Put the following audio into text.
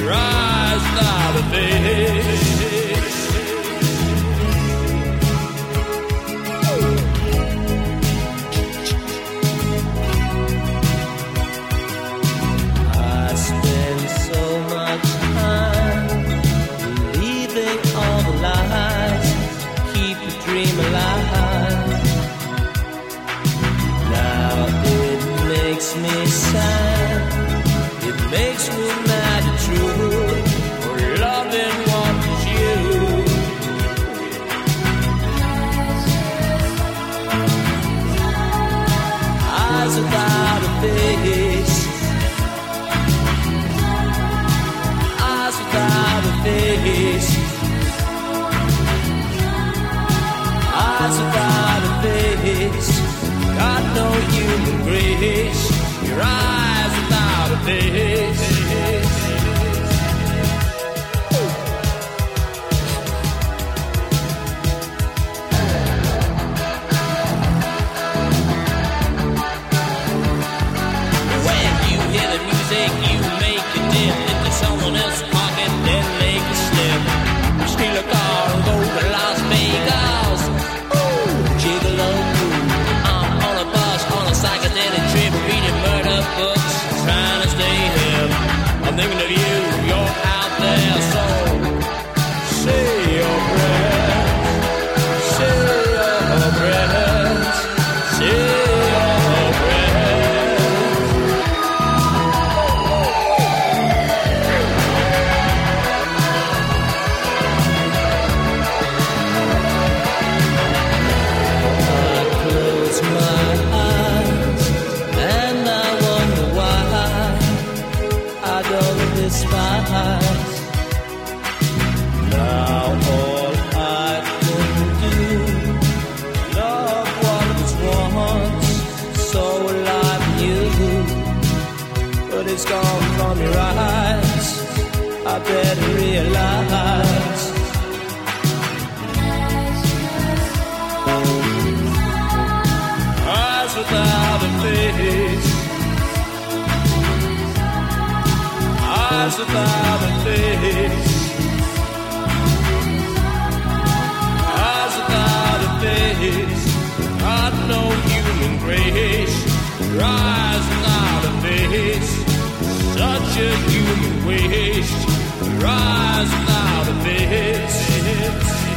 your eyes without a face. I spend so much time believing all the lies, keep the dream alive. Now it makes me sad, it makes me mad and true, for loving what is you. Eyes without a face, eyes without a face, eyes without a face. Got no human grace, your eyes without a face. When you hear the music, you make it dip into someone else's pocket, then make a slip. Steal a car and go to Las Vegas. Ooh, gigolo. On a psychedelic trip, reading murder books, trying to stay hip. I'm thinking of you, you're out there, so say your prayers, say your prayers, say your prayers. I close my eyes and I wonder why I don't despise. Now all I can do, love what was once so alive in you, but it's gone from your eyes. I better realize. Eyes without a face, eyes without a face, eyes without a face. Got no human grace, your eyes without a face. Such a human waste, your eyes without a face.